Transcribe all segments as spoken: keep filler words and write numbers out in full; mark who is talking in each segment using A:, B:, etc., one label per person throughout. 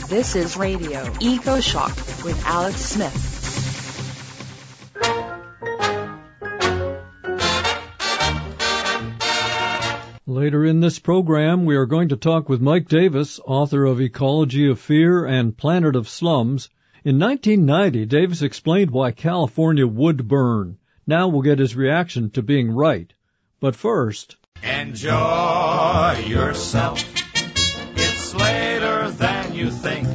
A: This is Radio Eco Shock with Alex Smith.
B: Later in this program, we are going to talk with Mike Davis, author of Ecology of Fear and Planet of Slums. In nineteen ninety, Davis explained why California would burn. Now we'll get his reaction to being right. But first...
C: Enjoy yourself. It's later than you think.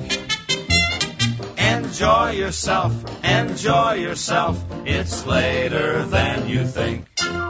C: Enjoy yourself. Enjoy yourself. It's later than you think.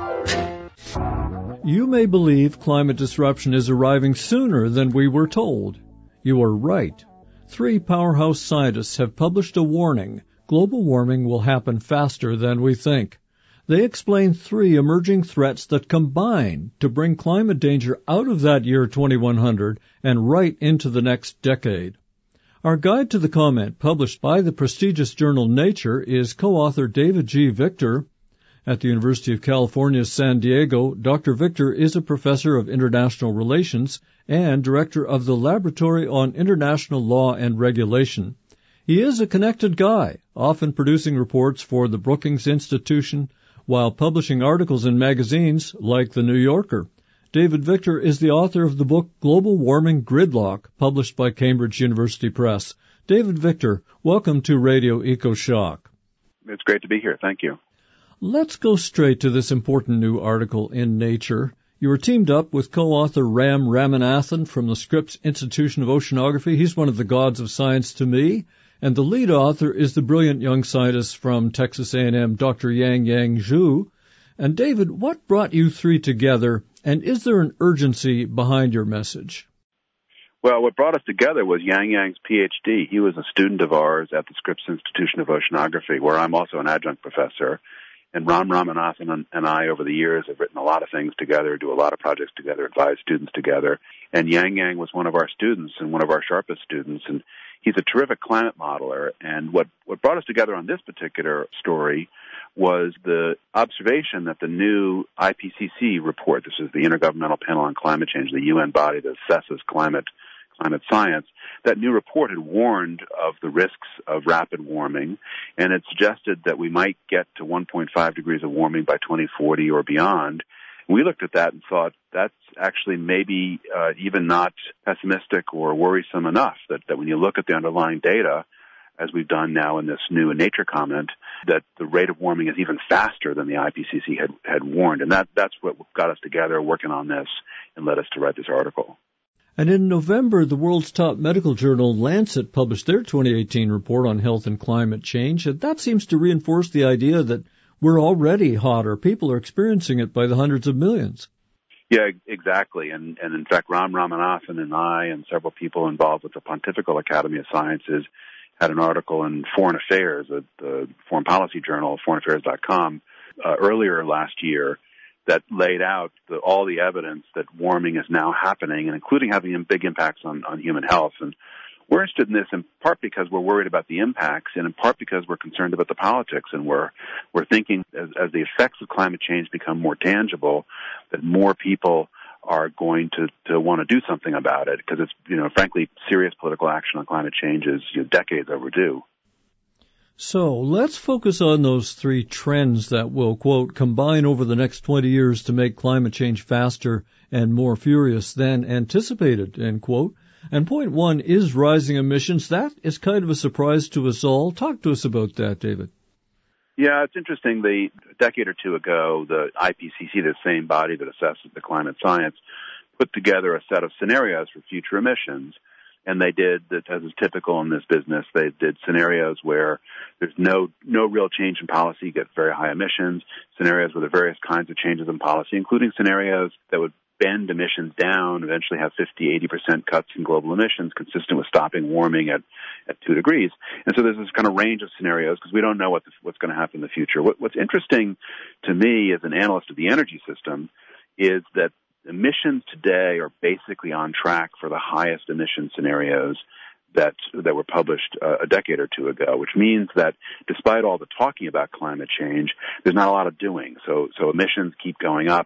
B: You may believe climate disruption is arriving sooner than we were told. You are right. Three powerhouse scientists have published a warning. Global warming will happen faster than we think. They explain three emerging threats that combine to bring climate danger out of that year twenty-one hundred and right into the next decade. Our guide to the comment, published by the prestigious journal Nature, is co-author David G. Victor. At the University of California, San Diego, Doctor Victor is a professor of international relations and director of the Laboratory on International Law and Regulation. He is a connected guy, often producing reports for the Brookings Institution while publishing articles in magazines like The New Yorker. David Victor is the author of the book Global Warming Gridlock, published by Cambridge University Press. David Victor, welcome to Radio Eco Shock.
D: It's great to be here. Thank you.
B: Let's go straight to this important new article in Nature. You were teamed up with co-author Ram Ramanathan from the Scripps Institution of Oceanography. He's one of the gods of science to me. And the lead author is the brilliant young scientist from Texas A and M, Doctor Yang Yang Zhu. And David, what brought you three together, and is there an urgency behind your message?
D: Well, what brought us together was Yang Yang's P H D. He was a student of ours at the Scripps Institution of Oceanography, where I'm also an adjunct professor. And Ram Ramanathan and I, over the years, have written a lot of things together, do a lot of projects together, advise students together. And Yang Yang was one of our students and one of our sharpest students. And he's a terrific climate modeler. And what, what brought us together on this particular story was the observation that the new I P C C report, this is the Intergovernmental Panel on Climate Change, the U N body that assesses climate climate science, that new report had warned of the risks of rapid warming, and it suggested that we might get to one point five degrees of warming by twenty forty or beyond. We looked at that and thought that's actually maybe uh, even not pessimistic or worrisome enough, that, that when you look at the underlying data, as we've done now in this new Nature comment, that the rate of warming is even faster than the I P C C had, had warned. And that, that's what got us together working on this and led us to write this article.
B: And in November, the world's top medical journal, Lancet, published their twenty eighteen report on health and climate change. And that seems to reinforce the idea that we're already hotter. People are experiencing it by the hundreds of millions.
D: Yeah, exactly. And, and in fact, Ram Ramanathan and I and several people involved with the Pontifical Academy of Sciences had an article in Foreign Affairs, the, the Foreign Policy Journal, foreign affairs dot com, uh, earlier last year, that laid out the, all the evidence that warming is now happening, and including having big impacts on, on human health. And we're interested in this in part because we're worried about the impacts, and in part because we're concerned about the politics, and we're we're thinking as, as the effects of climate change become more tangible, that more people are going to, to want to do something about it, because it's, you know, frankly, serious political action on climate change is, you know, decades overdue.
B: So let's focus on those three trends that will, quote, combine over the next twenty years to make climate change faster and more furious than anticipated, end quote. And point one is rising emissions. That is kind of a surprise to us all. Talk to us about that, David.
D: Yeah, it's interesting. The, a decade or two ago, the I P C C, the same body that assesses the climate science, put together a set of scenarios for future emissions. And they did, as is typical in this business, they did scenarios where there's no no real change in policy, you get very high emissions, scenarios where there are various kinds of changes in policy, including scenarios that would bend emissions down, eventually have fifty, eighty percent cuts in global emissions, consistent with stopping warming at, at two degrees. And so there's this kind of range of scenarios because we don't know what the, what's going to happen in the future. What, what's interesting to me as an analyst of the energy system is that emissions today are basically on track for the highest emission scenarios that that were published uh, a decade or two ago, which means that despite all the talking about climate change, there's not a lot of doing. So so emissions keep going up.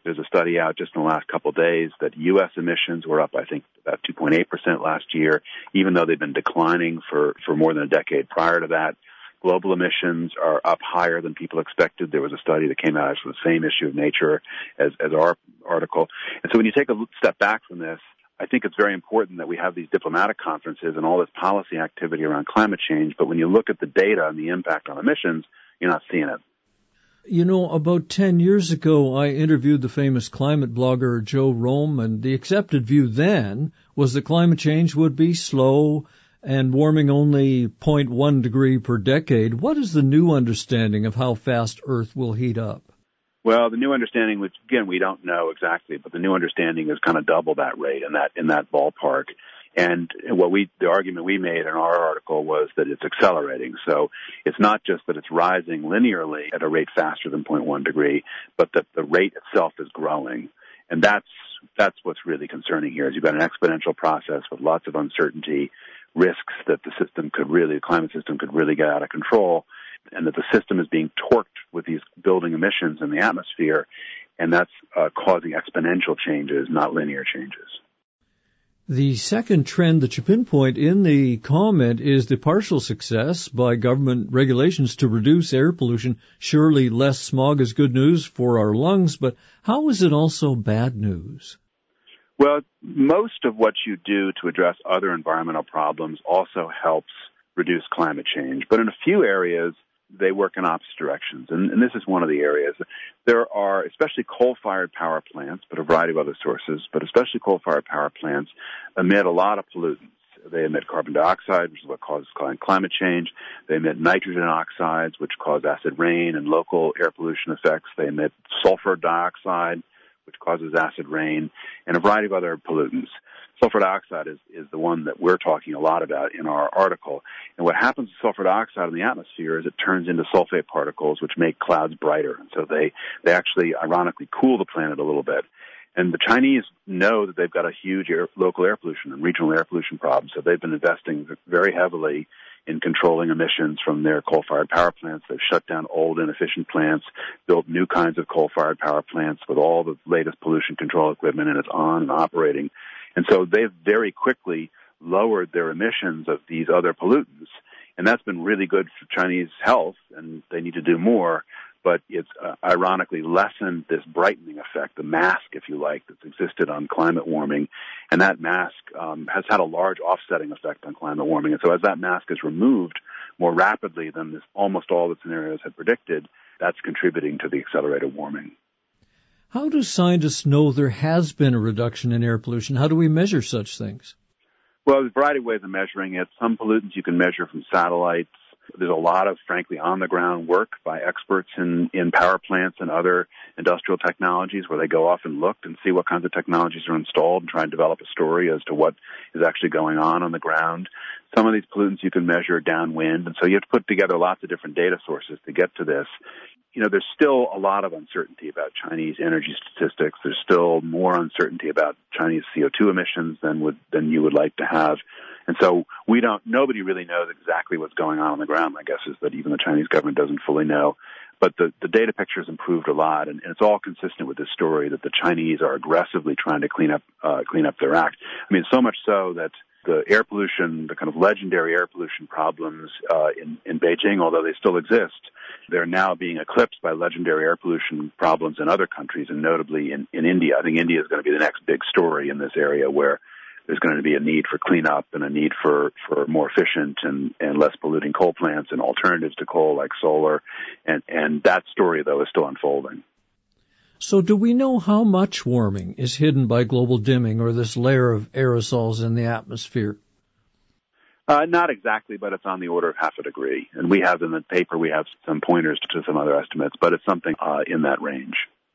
D: There's a study out just in the last couple of days that U S emissions were up, I think, about two point eight percent last year, even though they've been declining for, for more than a decade prior to that. Global emissions are up higher than people expected. There was a study that came out from the same issue of Nature as, as our article. And so when you take a step back from this, I think it's very important that we have these diplomatic conferences and all this policy activity around climate change. But when you look at the data and the impact on emissions, you're not seeing it.
B: You know, about ten years ago, I interviewed the famous climate blogger Joe Romm, and the accepted view then was that climate change would be slow and warming only zero point one degree per decade. What is the new understanding of how fast Earth will heat up?
D: Well, the new understanding, which again we don't know exactly, but the new understanding is kind of double that rate in that in that ballpark. And what we, the argument we made in our article was that it's accelerating. So it's not just that it's rising linearly at a rate faster than zero point one degree, but that the rate itself is growing. And that's that's what's really concerning here. Is you've got an exponential process with lots of uncertainty, risks that the system could really, the climate system could really get out of control, and that the system is being torqued with these building emissions in the atmosphere, and that's uh, causing exponential changes, not linear changes.
B: The second trend that you pinpoint in the comment is the partial success by government regulations to reduce air pollution. Surely less smog is good news for our lungs, but how is it also bad news?
D: Well, most of what you do to address other environmental problems also helps reduce climate change. But in a few areas, they work in opposite directions. And, and this is one of the areas. There are, especially coal-fired power plants, but a variety of other sources, but especially coal-fired power plants emit a lot of pollutants. They emit carbon dioxide, which is what causes climate change. They emit nitrogen oxides, which cause acid rain and local air pollution effects. They emit sulfur dioxide, which causes acid rain, and a variety of other pollutants. Sulfur dioxide is, is the one that we're talking a lot about in our article. And what happens to sulfur dioxide in the atmosphere is it turns into sulfate particles, which make clouds brighter. And so they, they actually, ironically, cool the planet a little bit. And the Chinese know that they've got a huge air, local air pollution and regional air pollution problem, so they've been investing very heavily in controlling emissions from their coal-fired power plants. They've shut down old, inefficient plants, built new kinds of coal-fired power plants with all the latest pollution control equipment, and it's on and operating. And so they've very quickly lowered their emissions of these other pollutants, and that's been really good for Chinese health, and they need to do more. But it's uh, ironically lessened this brightening effect, the mask, if you like, that's existed on climate warming. And that mask um, has had a large offsetting effect on climate warming. And so as that mask is removed more rapidly than this, almost all the scenarios had predicted, that's contributing to the accelerated warming.
B: How do scientists know there has been a reduction in air pollution? How do we measure such things?
D: Well, there's a variety of ways of measuring it. Some pollutants you can measure from satellites. There's a lot of, frankly, on-the-ground work by experts in, in power plants and other industrial technologies where they go off and look and see what kinds of technologies are installed and try and develop a story as to what is actually going on on the ground. Some of these pollutants you can measure downwind, and so you have to put together lots of different data sources to get to this. You know, there's still a lot of uncertainty about Chinese energy statistics. There's still more uncertainty about Chinese C O two emissions than would than you would like to have. And so we don't, nobody really knows exactly what's going on on the ground. My guess is that even the Chinese government doesn't fully know. But the, the data picture has improved a lot, and, and it's all consistent with this story that the Chinese are aggressively trying to clean up, uh, clean up their act. I mean, so much so that the air pollution, the kind of legendary air pollution problems, uh, in, in Beijing, although they still exist, they're now being eclipsed by legendary air pollution problems in other countries, and notably in, in India. I think India is going to be the next big story in this area where there's going to be a need for cleanup and a need for, for more efficient and, and less polluting coal plants and alternatives to coal like solar. And, and that story, though, is still unfolding.
B: So do we know how much warming is hidden by global dimming or this layer of aerosols in the atmosphere?
D: Uh, not exactly, but it's on the order of half a degree. And we have in the paper, we have some pointers to some other estimates, but it's something uh, in that range.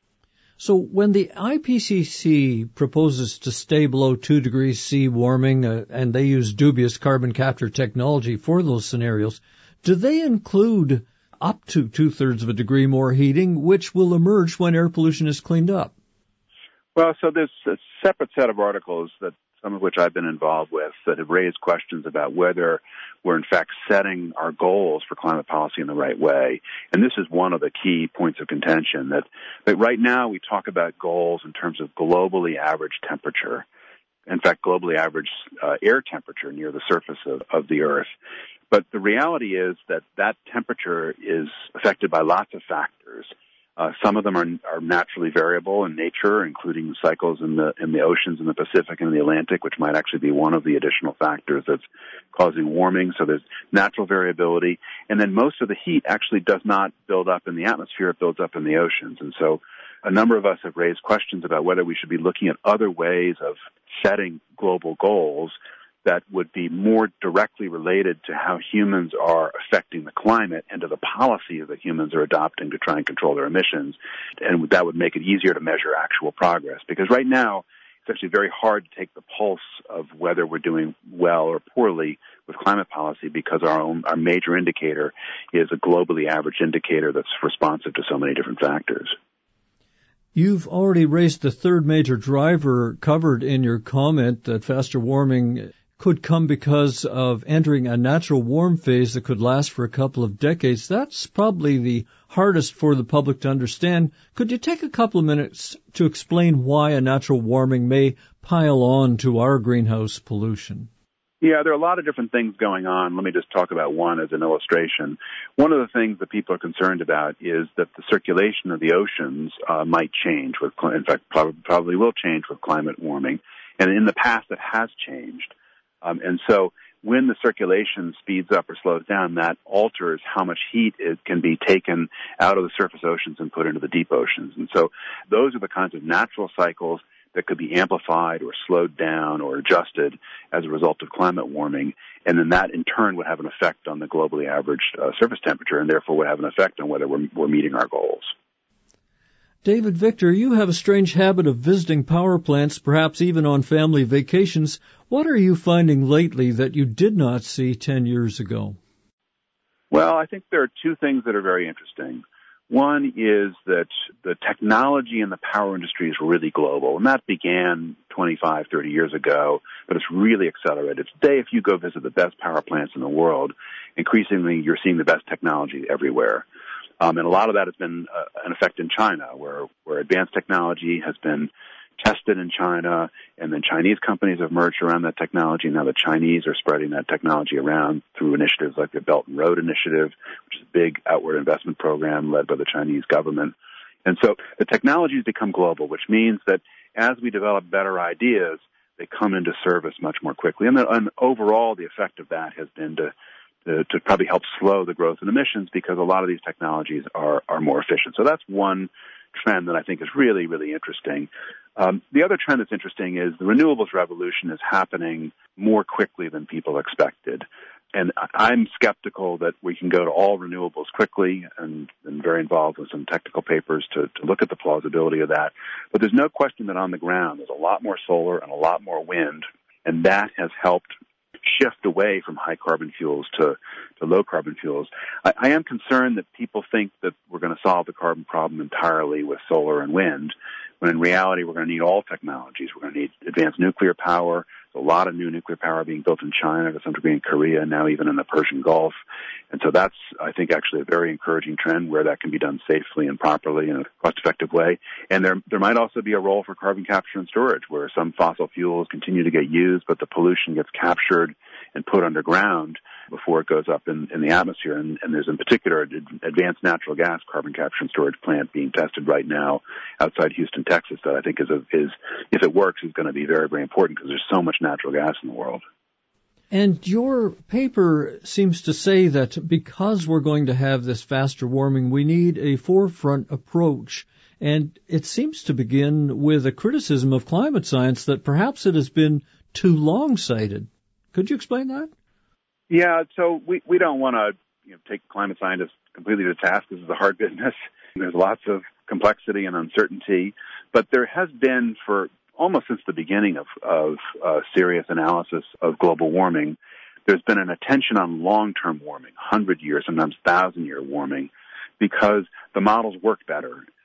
B: So when the I P C C proposes to stay below two degrees C warming, uh, and they use dubious carbon capture technology for those scenarios, do they include up to two-thirds of a degree more heating, which will emerge when air pollution is cleaned up?
D: Well, so there's a separate set of articles that some of which I've been involved with, that have raised questions about whether we're in fact setting our goals for climate policy in the right way. And this is one of the key points of contention, that, that right now we talk about goals in terms of globally average temperature. In fact, globally average uh, air temperature near the surface of, of the Earth. But the reality is that that temperature is affected by lots of factors. Uh, some of them are, are naturally variable in nature, including cycles in the in the oceans in the Pacific and the Atlantic, which might actually be one of the additional factors that's causing warming. So there's natural variability. And then most of the heat actually does not build up in the atmosphere. It builds up in the oceans. And so a number of us have raised questions about whether we should be looking at other ways of setting global goals that would be more directly related to how humans are affecting the climate and to the policies that humans are adopting to try and control their emissions. And that would make it easier to measure actual progress. Because right now, it's actually very hard to take the pulse of whether we're doing well or poorly with climate policy, because our own, our major indicator is a globally average indicator that's responsive to so many different factors.
B: You've already raised the third major driver covered in your comment, that faster warming could come because of entering a natural warm phase that could last for a couple of decades. That's probably the hardest for the public to understand. Could you take a couple of minutes to explain why a natural warming may pile on to our greenhouse pollution?
D: Yeah, there are a lot of different things going on. Let me just talk about one as an illustration. One of the things that people are concerned about is that the circulation of the oceans uh, might change with, in fact, probably, probably will change with climate warming. And in the past, it has changed. Um, and so when the circulation speeds up or slows down, that alters how much heat it can be taken out of the surface oceans and put into the deep oceans. And so those are the kinds of natural cycles that could be amplified or slowed down or adjusted as a result of climate warming. And then that, in turn, would have an effect on the globally average uh, surface temperature, and therefore would have an effect on whether we're, we're meeting our goals.
B: David Victor, you have a strange habit of visiting power plants, perhaps even on family vacations. What are you finding lately that you did not see ten years ago?
D: Well, I think there are two things that are very interesting. One is that the technology in the power industry is really global, and that began twenty-five, thirty years ago, but it's really accelerated. Today, if you go visit the best power plants in the world, increasingly you're seeing the best technology everywhere. Um, and a lot of that has been uh, an effect in China, where, where advanced technology has been tested in China, and then Chinese companies have merged around that technology. Now the Chinese are spreading that technology around through initiatives like the Belt and Road Initiative, which is a big outward investment program led by the Chinese government. And so the technology has become global, which means that as we develop better ideas, they come into service much more quickly. And, the, and overall, the effect of that has been to To, to probably help slow the growth in emissions, because a lot of these technologies are, are more efficient. So that's one trend that I think is really, really interesting. Um, the other trend that's interesting is the renewables revolution is happening more quickly than people expected. And I'm skeptical that we can go to all renewables quickly, and, and very involved with some technical papers to, to look at the plausibility of that. But there's no question that on the ground there's a lot more solar and a lot more wind, and that has helped shift away from high carbon fuels to, to low carbon fuels. I, I am concerned that people think that we're going to solve the carbon problem entirely with solar and wind, when in reality we're going to need all technologies. We're going to need advanced nuclear power. There's a lot of new nuclear power being built in China, to some degree in Korea, and now even in the Persian Gulf. And so that's, I think, actually a very encouraging trend where that can be done safely and properly in a cost-effective way. And there there might also be a role for carbon capture and storage, where some fossil fuels continue to get used, but the pollution gets captured and put underground before it goes up in, in the atmosphere. And, and there's in particular an advanced natural gas carbon capture and storage plant being tested right now outside Houston, Texas, that I think is, a, is if it works, is going to be very, very important, because there's so much natural gas in the world.
B: And your paper seems to say that because we're going to have this faster warming, we need a forefront approach. And it seems to begin with a criticism of climate science that perhaps it has been too long-sighted. Could you explain that?
D: Yeah, so we, we don't want to you know, take climate scientists completely to task. This is a hard business. There's lots of complexity and uncertainty. But there has been, for almost since the beginning of, of uh, serious analysis of global warming, there's been an attention on long-term warming, one hundred year, sometimes one thousand year warming, because the models work better.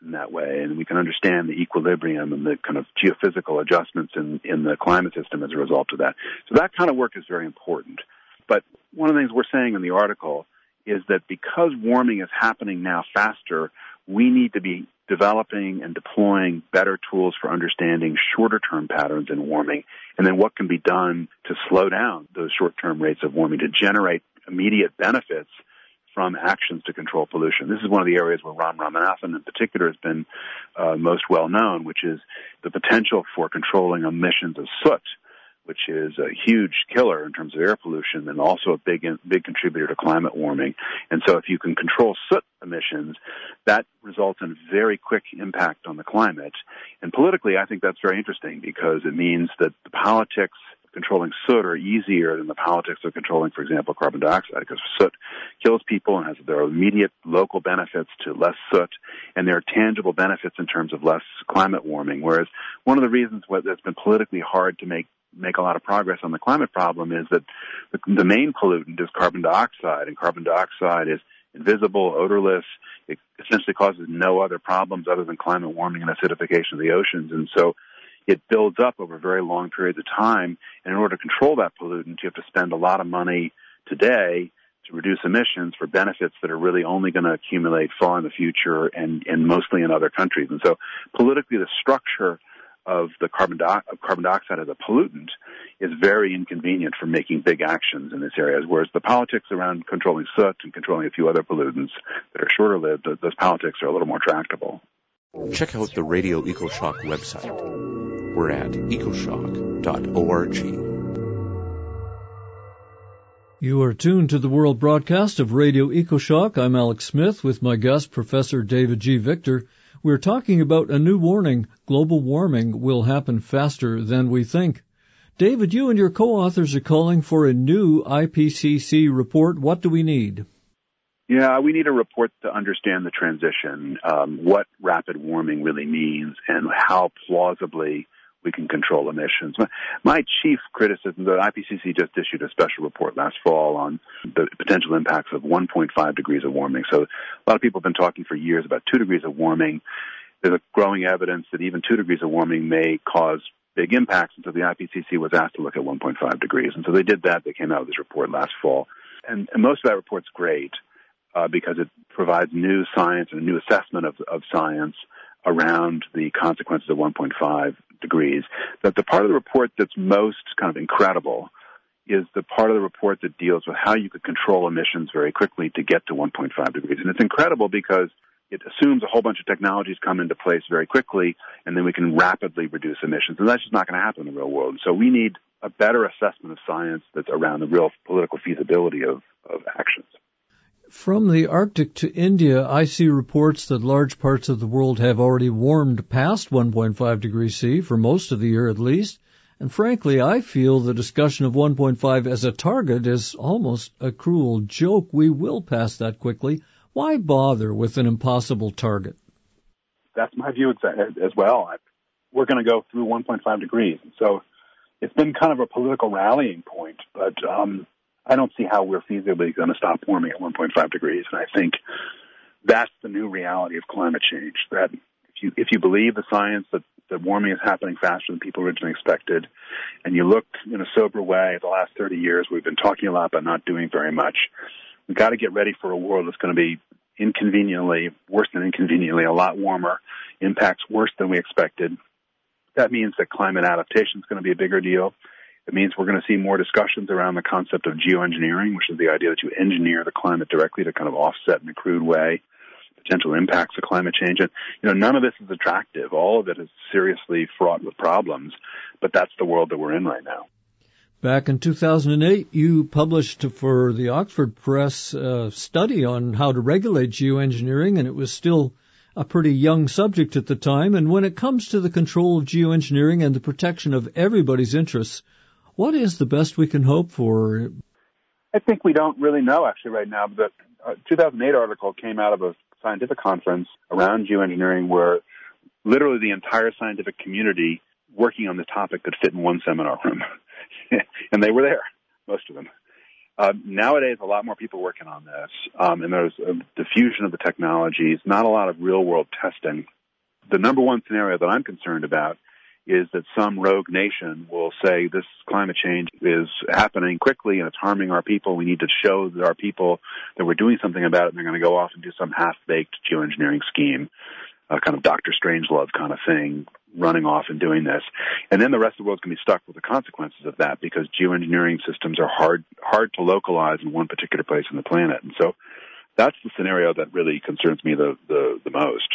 D: in that way, and we can understand the equilibrium and the kind of geophysical adjustments in, in the climate system as a result of that. So that kind of work is very important. But one of the things we're saying in the article is that because warming is happening now faster, we need to be developing and deploying better tools for understanding shorter-term patterns in warming, and then what can be done to slow down those short-term rates of warming to generate immediate benefits from actions to control pollution. This is one of the areas where Ram Ramanathan in particular has been uh, most well known, which is the potential for controlling emissions of soot, which is a huge killer in terms of air pollution and also a big big contributor to climate warming. And so if you can control soot emissions, that results in very quick impact on the climate. And politically, I think that's very interesting because it means that the politics controlling soot are easier than the politics of controlling, for example, carbon dioxide, because soot kills people and has there are immediate local benefits to less soot, and there are tangible benefits in terms of less climate warming. Whereas one of the reasons why it's been politically hard to make make a lot of progress on the climate problem is that the, the main pollutant is carbon dioxide, and carbon dioxide is invisible, odorless. It essentially causes no other problems other than climate warming and acidification of the oceans. And so it builds up over very long periods of time. And in order to control that pollutant, you have to spend a lot of money today to reduce emissions for benefits that are really only going to accumulate far in the future and, and mostly in other countries. And so politically, the structure of the carbon, di- of carbon dioxide as a pollutant is very inconvenient for making big actions in this area, whereas the politics around controlling soot and controlling a few other pollutants that are shorter-lived, those politics are a little more tractable.
E: Check out the Radio EcoShock website. We're at ecoshock dot org.
B: You are tuned to the world broadcast of Radio EcoShock. I'm Alex Smith with my guest, Professor David G. Victor. We're talking about a new warning. Global warming will happen faster than we think. David, you and your co-authors are calling for a new I P C C report. What do we need?
D: Yeah, we need a report to understand the transition, um, what rapid warming really means, and how plausibly we can control emissions. My, my chief criticism, the I P C C just issued a special report last fall on the potential impacts of one point five degrees of warming. So a lot of people have been talking for years about two degrees of warming. There's a growing evidence that even two degrees of warming may cause big impacts, and so the I P C C was asked to look at one point five degrees. And so they did that. They came out with this report last fall. And, and most of that report's great uh, because it provides new science and a new assessment of, of science around the consequences of one point five degrees. But the part of the report that's most kind of incredible is the part of the report that deals with how you could control emissions very quickly to get to one point five degrees. And it's incredible because it assumes a whole bunch of technologies come into place very quickly, and then we can rapidly reduce emissions. And that's just not going to happen in the real world. So we need a better assessment of science that's around the real political feasibility of, of actions.
B: From the Arctic to India, I see reports that large parts of the world have already warmed past one point five degrees C, for most of the year at least. And frankly, I feel the discussion of one point five as a target is almost a cruel joke. We will pass that quickly. Why bother with an impossible target?
D: That's my view as well. We're going to go through one point five degrees. So it's been kind of a political rallying point, but um, I don't see how we're feasibly going to stop warming at one point five degrees. And I think that's the new reality of climate change, that if you, if you believe the science that, that warming is happening faster than people originally expected, and you look in a sober way at the last thirty years, we've been talking a lot but not doing very much. We've got to get ready for a world that's going to be inconveniently, worse than inconveniently, a lot warmer, impacts worse than we expected. That means that climate adaptation is going to be a bigger deal. It means we're going to see more discussions around the concept of geoengineering, which is the idea that you engineer the climate directly to kind of offset in a crude way potential impacts of climate change. And, you know, none of this is attractive. All of it is seriously fraught with problems, but that's the world that we're in right now.
B: Back in two thousand eight, you published for the Oxford Press a study on how to regulate geoengineering, and it was still a pretty young subject at the time. And when it comes to the control of geoengineering and the protection of everybody's interests, what is the best we can hope for?
D: I think we don't really know, actually, right now. The uh, two thousand eight article came out of a scientific conference around geoengineering where literally the entire scientific community working on the topic could fit in one seminar room. And they were there, most of them. Uh, nowadays, a lot more people working on this, um, and there's a diffusion of the technologies, not a lot of real-world testing. the number one scenario that I'm concerned about is that some rogue nation will say this climate change is happening quickly and it's harming our people. We need to show that our people that we're doing something about it, and they're going to go off and do some half-baked geoengineering scheme, a kind of Doctor Strangelove kind of thing, running off and doing this. And then the rest of the world's going to be stuck with the consequences of that, because geoengineering systems are hard hard to localize in one particular place on the planet. And so that's the scenario that really concerns me the, the, the most.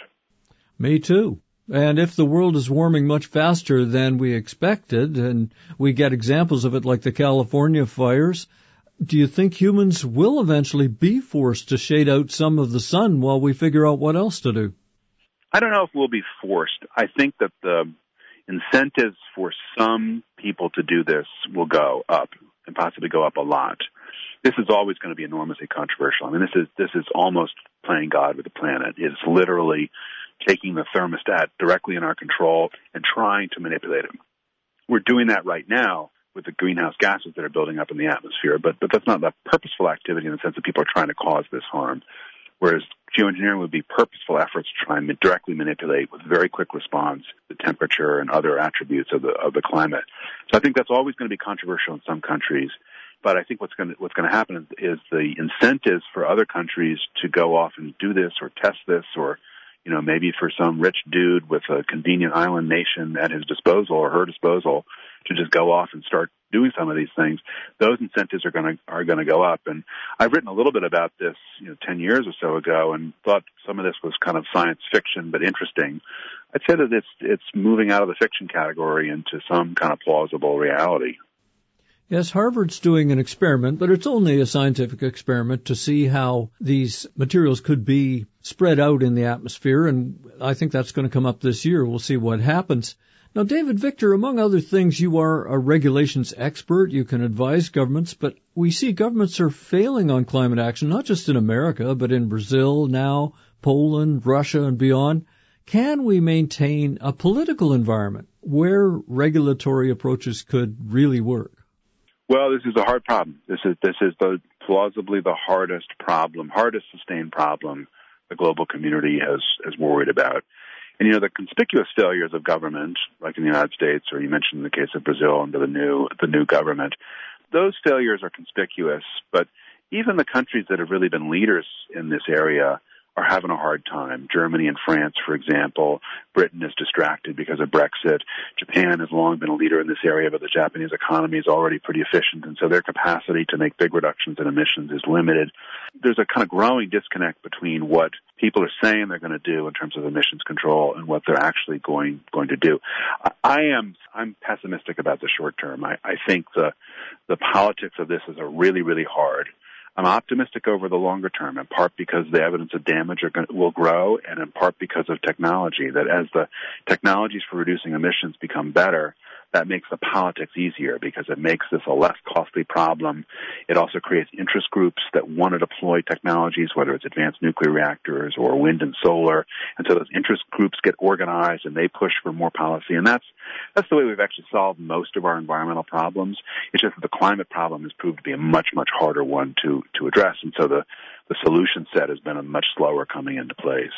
B: Me too. And if the world is warming much faster than we expected, and we get examples of it like the California fires, do you think humans will eventually be forced to shade out some of the sun while we figure out what else to do?
D: I don't know if we'll be forced. I think that the incentives for some people to do this will go up, and possibly go up a lot. This is always going to be enormously controversial. I mean, this is this is almost playing God with the planet. It's literally taking the thermostat directly in our control and trying to manipulate it. We're doing that right now with the greenhouse gases that are building up in the atmosphere, but, but that's not a purposeful activity in the sense that people are trying to cause this harm, whereas geoengineering would be purposeful efforts to try and directly manipulate with very quick response the temperature and other attributes of the of the climate. So I think that's always going to be controversial in some countries. But I think what's going to, what's going to happen is the incentives for other countries to go off and do this or test this, or, you know, maybe for some rich dude with a convenient island nation at his disposal or her disposal to just go off and start doing some of these things, those incentives are going to are going to go up. And I've written a little bit about this, you know, ten years or so ago, and thought some of this was kind of science fiction but interesting. I'd say that it's it's moving out of the fiction category into some kind of plausible reality.
B: Yes, Harvard's doing an experiment, but it's only a scientific experiment to see how these materials could be spread out in the atmosphere, and I think that's going to come up this year. We'll see what happens. Now, David Victor, among other things, you are a regulations expert. You can advise governments, but we see governments are failing on climate action, not just in America, but in Brazil now, Poland, Russia, and beyond. Can we maintain a political environment where regulatory approaches could really work?
D: Well, this is a hard problem. This is this is the plausibly the hardest problem, hardest sustained problem the global community has has worried about. And you know, the conspicuous failures of government, like in the United States, or you mentioned the case of Brazil under the new the new government, those failures are conspicuous. But even the countries that have really been leaders in this area are having a hard time. Germany and France, for example. Britain is distracted because of Brexit. Japan has long been a leader in this area, but the Japanese economy is already pretty efficient, and so their capacity to make big reductions in emissions is limited. There's a kind of growing disconnect between what people are saying they're going to do in terms of emissions control and what they're actually going going to do. I, I am I'm pessimistic about the short term. I, I think the the politics of this is a really, really hard. I'm optimistic over the longer term, in part because the evidence of damage are going to, will grow, and in part because of technology, that as the technologies for reducing emissions become better, that makes the politics easier because it makes this a less costly problem. It also creates interest groups that want to deploy technologies, whether it's advanced nuclear reactors or wind and solar. And so those interest groups get organized and they push for more policy. And that's that's the way we've actually solved most of our environmental problems. It's just that the climate problem has proved to be a much, much harder one to, to address. And so the, the solution set has been a much slower coming into place.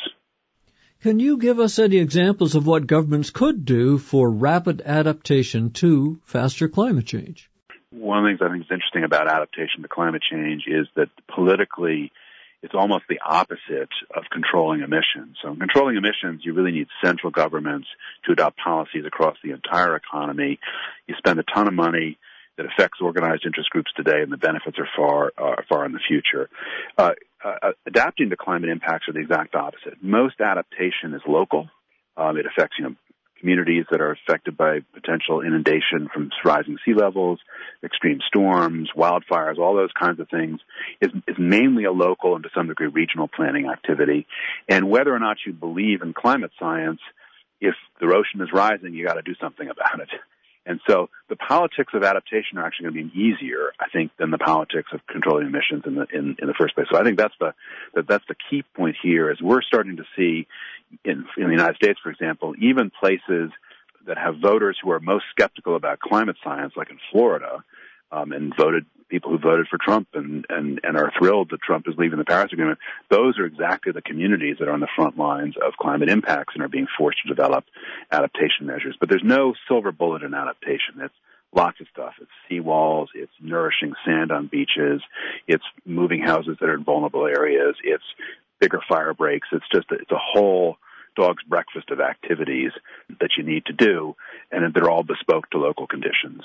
B: Can you give us any examples of what governments could do for rapid adaptation to faster climate change?
D: One of the things I think is interesting about adaptation to climate change is that politically it's almost the opposite of controlling emissions. So in controlling emissions, you really need central governments to adopt policies across the entire economy. You spend a ton of money that affects organized interest groups today, and the benefits are far, uh, far in the future. Uh, uh, adapting to climate impacts are the exact opposite. Most adaptation is local. Um, it affects, you know, communities that are affected by potential inundation from rising sea levels, extreme storms, wildfires, all those kinds of things is, is mainly a local and to some degree regional planning activity. And whether or not you believe in climate science, if the ocean is rising, you got to do something about it. And so the politics of adaptation are actually going to be easier, I think, than the politics of controlling emissions in the in, in the first place. So I think that's the that, that's the key point here. Is we're starting to see in, in the United States, for example, even places that have voters who are most skeptical about climate science, like in Florida, um, and voted people who voted for Trump and, and, and are thrilled that Trump is leaving the Paris Agreement, those are exactly the communities that are on the front lines of climate impacts and are being forced to develop adaptation measures. But there's no silver bullet in adaptation. It's lots of stuff. It's seawalls, it's nourishing sand on beaches, it's moving houses that are in vulnerable areas, it's bigger fire breaks. It's just, it's a whole dog's breakfast of activities that you need to do, and they're all bespoke to local conditions.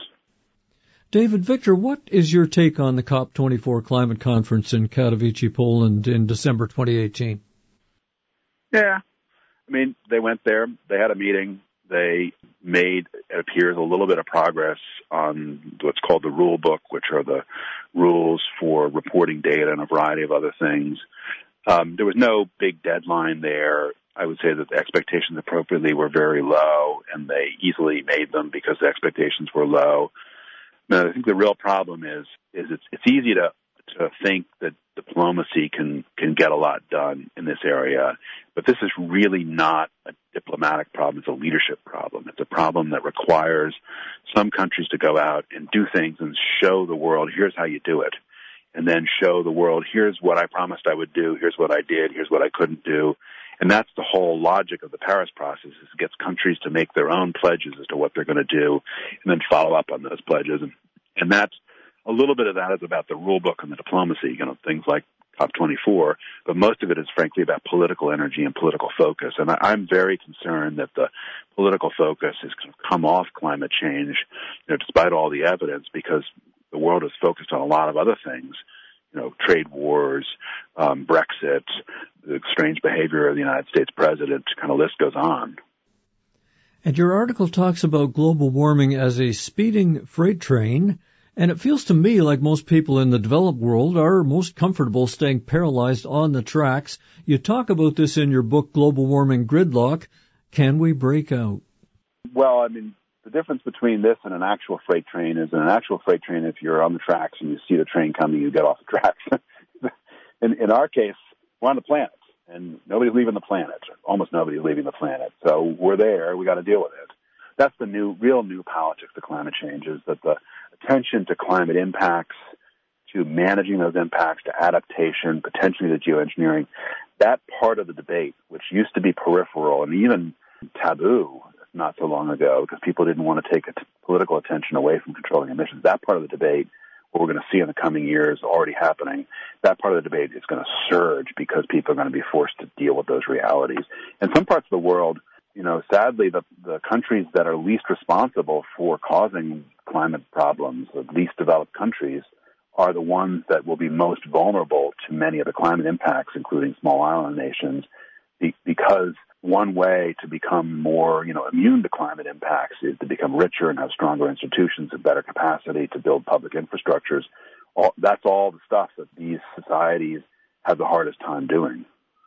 B: David Victor, what is your take on the COP twenty-four climate conference in Katowice, Poland in December twenty eighteen?
D: Yeah. I mean, they went there, they had a meeting, they made, it appears, a little bit of progress on what's called the rule book, which are the rules for reporting data and a variety of other things. Um, there was no big deadline there. I would say that the expectations appropriately were very low, and they easily made them because the expectations were low. Now, I think the real problem is is it's it's easy to to think that diplomacy can can get a lot done in this area, but this is really not a diplomatic problem. It's a leadership problem. It's a problem that requires some countries to go out and do things and show the world, here's how you do it, and then show the world, here's what I promised I would do, here's what I did, here's what I couldn't do. And that's the whole logic of the Paris process, is it gets countries to make their own pledges as to what they're going to do and then follow up on those pledges. And, and that's a little bit of that is about the rule book and the diplomacy, you know, things like COP twenty-four, but most of it is frankly about political energy and political focus. And I, I'm very concerned that the political focus has come off climate change, you know, despite all the evidence, because the world is focused on a lot of other things. You know, trade wars, um, Brexit, the strange behavior of the United States president, kind of list goes on.
B: And your article talks about global warming as a speeding freight train, and it feels to me like most people in the developed world are most comfortable staying paralyzed on the tracks. You talk about this in your book, Global Warming Gridlock. Can we break out?
D: Well, I mean, the difference between this and an actual freight train is in an actual freight train, if you're on the tracks and you see the train coming, you get off the tracks. in, in our case, we're on the planet, and nobody's leaving the planet. Almost nobody's leaving the planet. So we're there. We got to deal with it. That's the new, real new politics of climate change, is that the attention to climate impacts, to managing those impacts, to adaptation, potentially to geoengineering, that part of the debate, which used to be peripheral and even taboo not so long ago because people didn't want to take a t- political attention away from controlling emissions, that part of the debate, what we're going to see in the coming years already happening, that part of the debate is going to surge because people are going to be forced to deal with those realities. In some parts of the world, you know, sadly, the, the countries that are least responsible for causing climate problems, the least developed countries, are the ones that will be most vulnerable to many of the climate impacts, including small island nations, be, because one way to become more, you know, immune to climate impacts is to become richer and have stronger institutions and better capacity to build public infrastructures. All, that's all the stuff that these societies have the hardest time doing.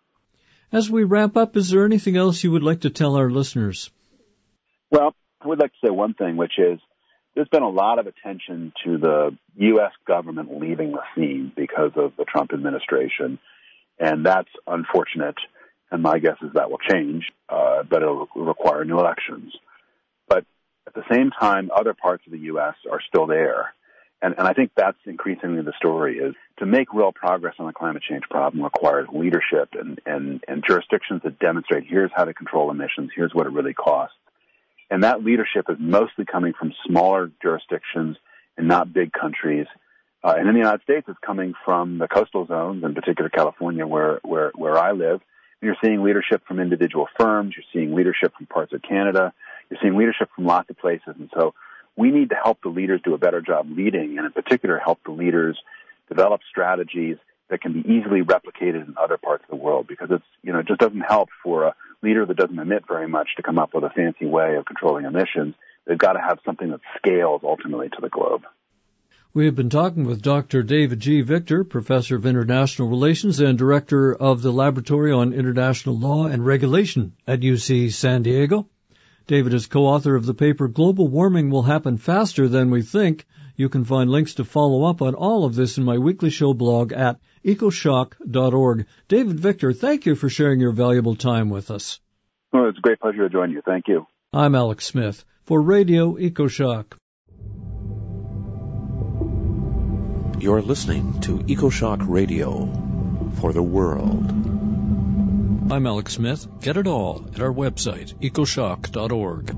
B: As we wrap up, is there anything else you would like to tell our listeners?
D: Well, I would like to say one thing, which is there's been a lot of attention to the U S government leaving the scene because of the Trump administration, and that's unfortunate. And my guess is that will change, uh, but it'll require new elections. But at the same time, other parts of the U S are still there. And, and I think that's increasingly the story, is to make real progress on the climate change problem requires leadership and, and, and jurisdictions that demonstrate here's how to control emissions, here's what it really costs. And that leadership is mostly coming from smaller jurisdictions and not big countries. Uh, and in the United States, it's coming from the coastal zones, in particular California, where, where, where I live. You're seeing leadership from individual firms. You're seeing leadership from parts of Canada. You're seeing leadership from lots of places. And so we need to help the leaders do a better job leading, and in particular help the leaders develop strategies that can be easily replicated in other parts of the world, because it's, you know, it just doesn't help for a leader that doesn't emit very much to come up with a fancy way of controlling emissions. They've got to have something that scales ultimately to the globe.
B: We have been talking with Doctor David G. Victor, Professor of International Relations and Director of the Laboratory on International Law and Regulation at U C San Diego. David is co-author of the paper Global Warming Will Happen Faster Than We Think. You can find links to follow up on all of this in my weekly show blog at ecoshock dot org. David Victor, thank you for sharing your valuable time with us.
D: Well, it's a great pleasure to join you. Thank you.
B: I'm Alex Smith for Radio EcoShock.
E: You're listening to EcoShock Radio for the world.
B: I'm Alex Smith. Get it all at our website, ecoshock dot org.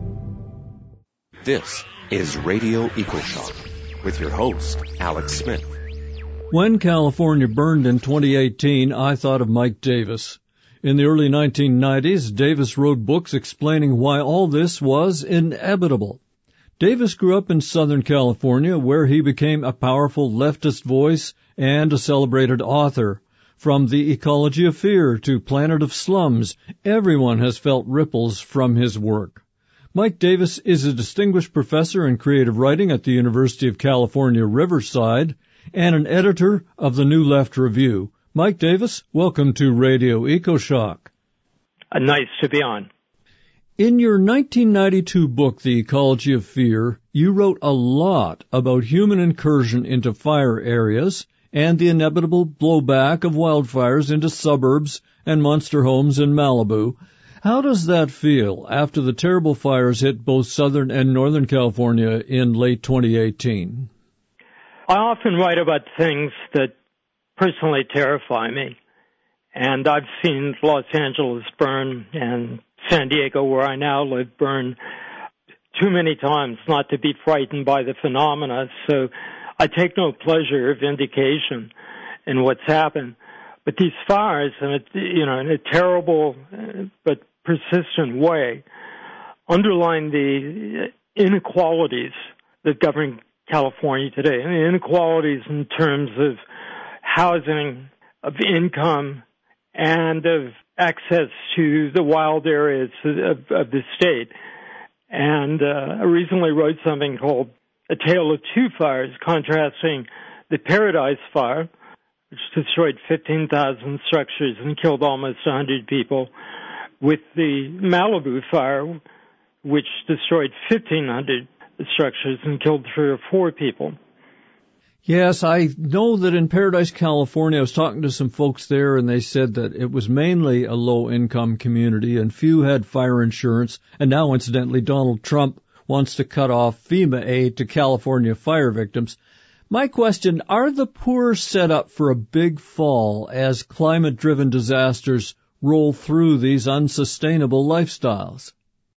E: This is Radio EcoShock with your host, Alex Smith.
B: When California burned in twenty eighteen, I thought of Mike Davis. In the early nineteen nineties, Davis wrote books explaining why all this was inevitable. Davis grew up in Southern California, where he became a powerful leftist voice and a celebrated author. From The Ecology of Fear to Planet of Slums, everyone has felt ripples from his work. Mike Davis is a distinguished professor in creative writing at the University of California, Riverside, and an editor of the New Left Review. Mike Davis, welcome to Radio EcoShock.
F: Uh, nice to be on.
B: In your nineteen ninety-two book, The Ecology of Fear, you wrote a lot about human incursion into fire areas and the inevitable blowback of wildfires into suburbs and monster homes in Malibu. How does that feel after the terrible fires hit both Southern and Northern California in late twenty eighteen?
F: I often write about things that personally terrify me. And I've seen Los Angeles burn and San Diego, where I now live, burn too many times not to be frightened by the phenomena. So I take no pleasure or vindication in what's happened. But these fires, in a, you know, in a terrible but persistent way, underline the inequalities that govern California today. And the inequalities in terms of housing, of income, and of access to the wild areas of, of the state. And uh, I recently wrote something called A Tale of Two Fires, contrasting the Paradise Fire, which destroyed fifteen thousand structures and killed almost one hundred people, with the Malibu Fire, which destroyed fifteen hundred structures and killed three or four people.
B: Yes, I know that in Paradise, California, I was talking to some folks there, and they said that it was mainly a low-income community, and few had fire insurance. And now, incidentally, Donald Trump wants to cut off FEMA aid to California fire victims. My question, are the poor set up for a big fall as climate-driven disasters roll through these unsustainable lifestyles?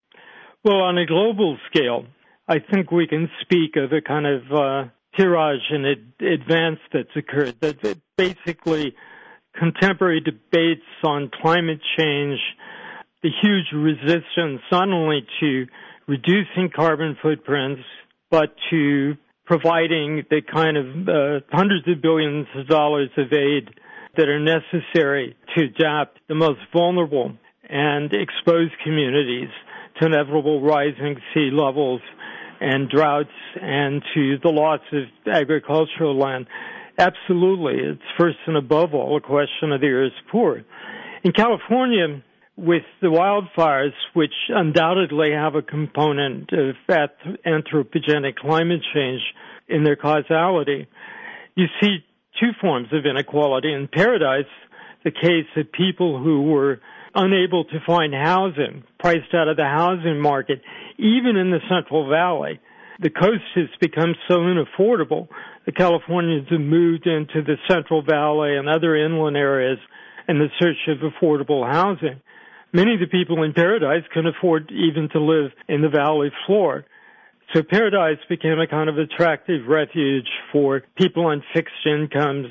F: Well, on a global scale, I think we can speak of a kind of uh, tirage and ad- advance that's occurred. That, that basically contemporary debates on climate change, the huge resistance not only to reducing carbon footprints, but to providing the kind of uh, hundreds of billions of dollars of aid that are necessary to adapt the most vulnerable and exposed communities to inevitable rising sea levels and droughts and to the loss of agricultural land. Absolutely. It's first and above all a question of the earth's poor. In California, with the wildfires, which undoubtedly have a component of anthropogenic climate change in their causality, you see two forms of inequality. In Paradise, the case of people who were unable to find housing, priced out of the housing market, even in the Central Valley. The coast has become so unaffordable, the Californians have moved into the Central Valley and other inland areas in the search of affordable housing. Many of the people in Paradise can afford even to live in the valley floor. So Paradise became a kind of attractive refuge for people on fixed incomes,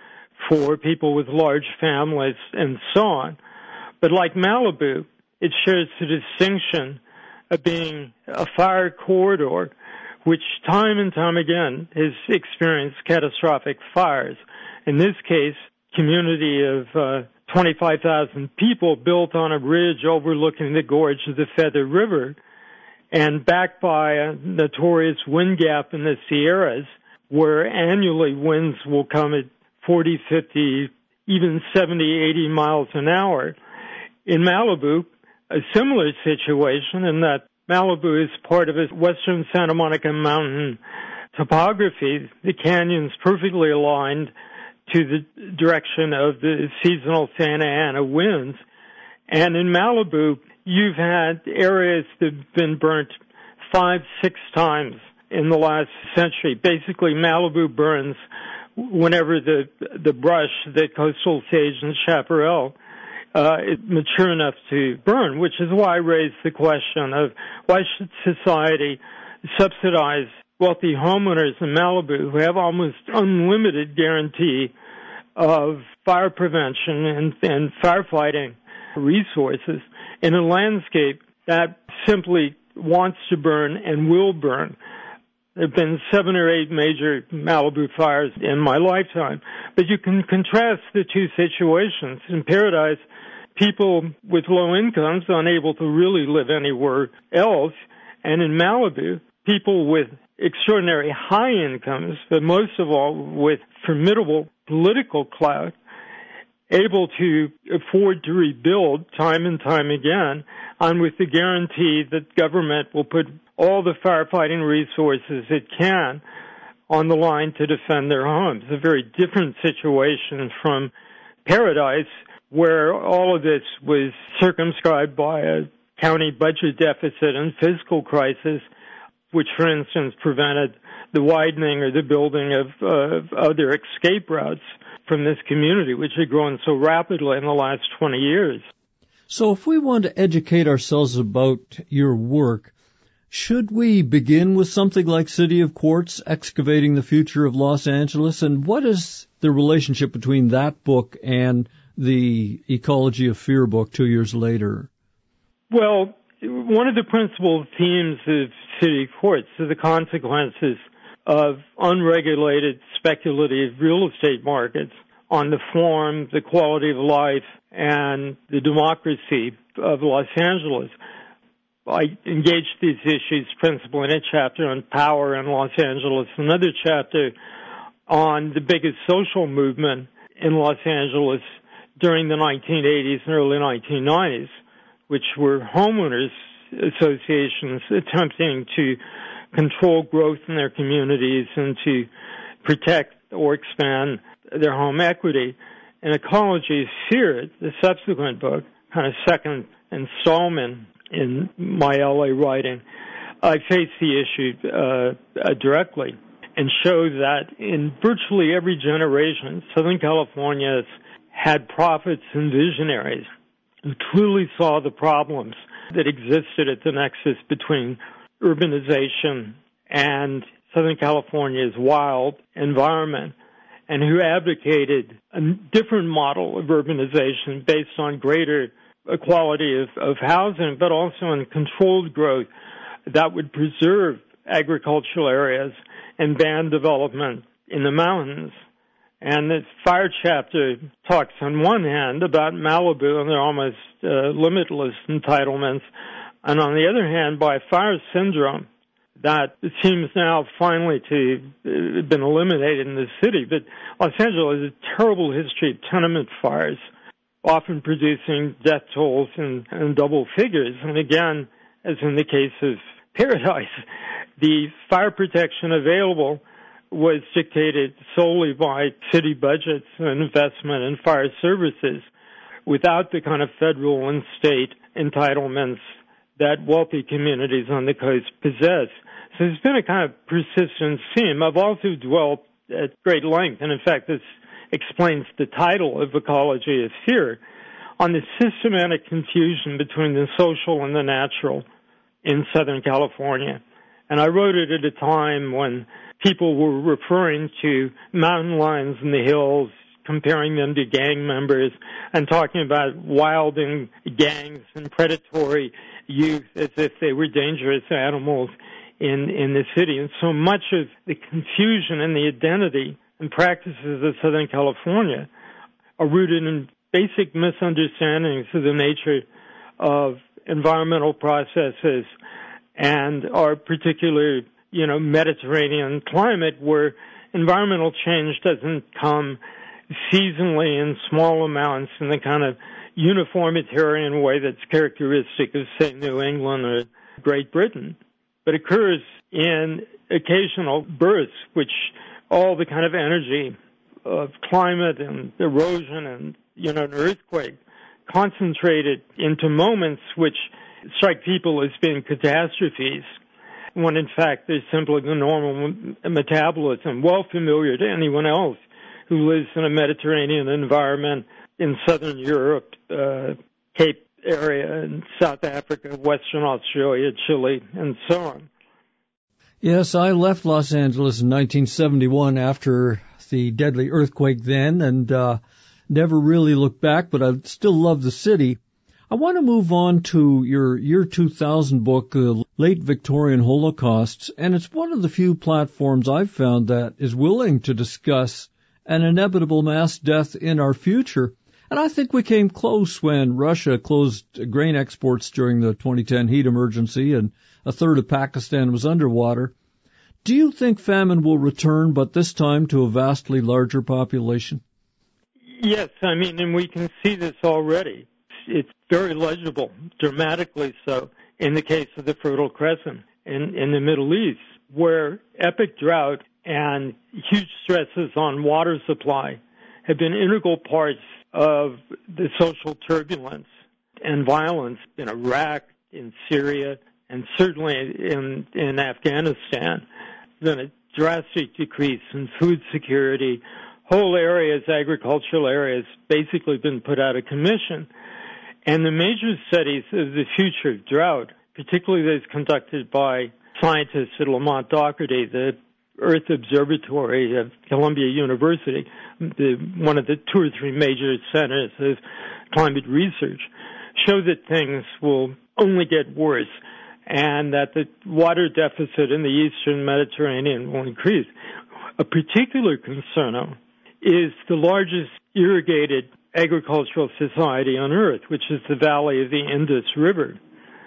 F: for people with large families, and so on. But like Malibu, it shares the distinction of being a fire corridor, which time and time again has experienced catastrophic fires. In this case, community of uh, twenty-five thousand people built on a ridge overlooking the gorge of the Feather River and backed by a notorious wind gap in the Sierras, where annually winds will come at forty, fifty, even seventy, eighty miles an hour. In Malibu, a similar situation in that Malibu is part of a western Santa Monica mountain topography. The canyon's perfectly aligned to the direction of the seasonal Santa Ana winds. And in Malibu, you've had areas that have been burnt five, six times in the last century. Basically, Malibu burns whenever the the brush, the coastal sage and chaparral, uh, is mature enough to burn, which is why I raised the question of why should society subsidize wealthy homeowners in Malibu who have almost unlimited guarantee of fire prevention and, and firefighting resources in a landscape that simply wants to burn and will burn. There have been seven or eight major Malibu fires in my lifetime. But you can contrast the two situations. In Paradise, people with low incomes unable to really live anywhere else. And in Malibu, people with extraordinary high incomes, but most of all with formidable political clout, able to afford to rebuild time and time again, and with the guarantee that government will put all the firefighting resources it can on the line to defend their homes. A very different situation from Paradise, where all of this was circumscribed by a county budget deficit and fiscal crisis, which, for instance, prevented the widening or the building of, uh, of other escape routes from this community, which had grown so rapidly in the last twenty years.
B: So if we want to educate ourselves about your work, should we begin with something like City of Quartz, Excavating the Future of Los Angeles? And what is the relationship between that book and the Ecology of Fear book two years later?
F: Well, one of the principal themes of City of Quartz is the consequences of unregulated speculative real estate markets on the form, the quality of life, and the democracy of Los Angeles. I engaged these issues principally in a chapter on power in Los Angeles, another chapter on the biggest social movement in Los Angeles during the nineteen eighties and early nineteen nineties, which were homeowners associations attempting to control growth in their communities and to protect or expand their home equity. And Ecology of Fear, the subsequent book, kind of second installment in my L A writing, I face the issue uh, directly and show that in virtually every generation, Southern California has had prophets and visionaries who truly saw the problems that existed at the nexus between urbanization and Southern California's wild environment, and who advocated a different model of urbanization based on greater equality of, of housing, but also on controlled growth that would preserve agricultural areas and ban development in the mountains. And the fire chapter talks on one hand about Malibu and their almost uh, limitless entitlements, and on the other hand by fire syndrome that seems now finally to have been eliminated in the city. But Los Angeles has a terrible history of tenement fires, often producing death tolls in, in double figures. And again, as in the case of Paradise, the fire protection available was dictated solely by city budgets and investment in fire services without the kind of federal and state entitlements that wealthy communities on the coast possess. So there's been a kind of persistent theme. I've also dwelt at great length, and in fact this explains the title of Ecology of Fear, on the systematic confusion between the social and the natural in Southern California. And I wrote it at a time when people were referring to mountain lions in the hills, comparing them to gang members, and talking about wilding gangs and predatory youth as if they were dangerous animals in, in the city. And so much of the confusion and the identity and practices of Southern California are rooted in basic misunderstandings of the nature of environmental processes and our particular, you know, Mediterranean climate, where environmental change doesn't come seasonally in small amounts in the kind of uniformitarian way that's characteristic of, say, New England or Great Britain, but occurs in occasional bursts, which all the kind of energy of climate and erosion and, you know, an earthquake concentrated into moments which strike people as being catastrophes. when in fact they're simply the normal metabolism, well familiar to anyone else who lives in a Mediterranean environment in southern Europe, uh, Cape area, in South Africa, Western Australia, Chile, and so on.
B: Yes, I left Los Angeles in nineteen seventy-one after the deadly earthquake then, and uh, never really looked back, but I still love the city. I want to move on to your year two thousand book, uh, Late Victorian Holocausts, and it's one of the few platforms I've found that is willing to discuss an inevitable mass death in our future. And I think we came close when Russia closed grain exports during the twenty ten heat emergency and a third of Pakistan was underwater. Do you think famine will return, but this time to a vastly larger population?
F: Yes, I mean, and we can see this already. It's very legible, dramatically so, in the case of the Fertile Crescent in, in the Middle East, where epic drought and huge stresses on water supply have been integral parts of the social turbulence and violence in Iraq, in Syria, and certainly in, in Afghanistan. Then a drastic decrease in food security. Whole areas, agricultural areas, basically been put out of commission. And the major studies of the future of drought, particularly those conducted by scientists at Lamont Doherty, the Earth Observatory of Columbia University, the, one of the two or three major centers of climate research, show that things will only get worse and that the water deficit in the eastern Mediterranean will increase. A particular concern is the largest irrigated agricultural society on Earth, which is the valley of the Indus River.